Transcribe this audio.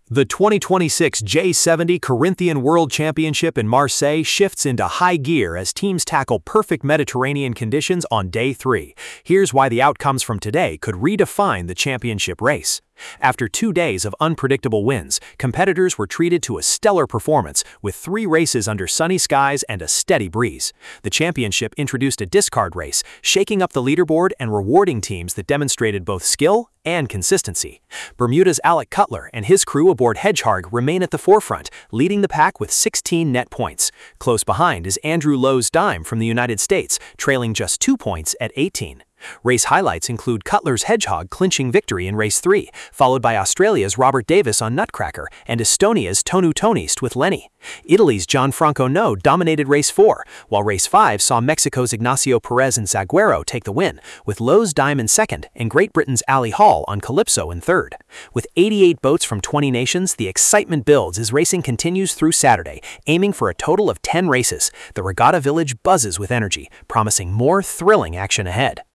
The 2026 J70 Corinthian World Championship in Marseille shifts into high gear as teams tackle perfect Mediterranean conditions on day 3. Here's why the outcomes from today could redefine the championship race. After 2 days of unpredictable winds, competitors were treated to a stellar performance with 3 races under sunny skies and a steady breeze. The championship introduced a discard race, shaking up the leaderboard and rewarding teams that demonstrated both skill and consistency. Bermuda's Alec Cutler and his crew aboard Hedgehog remain at the forefront, leading the pack with 16 net points. Close behind is Andrew Lowe's Dime from the United States, trailing just 2 points at 18. Race highlights include Cutler's Hedgehog clinching victory in Race 3, followed by Australia's Robert Davis on Nutcracker and Estonia's Tonu Tonist with Lenny. Italy's Gianfranco No dominated Race 4, while Race 5 saw Mexico's Ignacio Perez and Zaguero take the win, with Lowe's Dime in second and Great Britain's Ali Hall on Calypso in third. With 88 boats from 20 nations, the excitement builds as racing continues through Saturday, aiming for a total of 10 races. The Regatta Village buzzes with energy, promising more thrilling action ahead.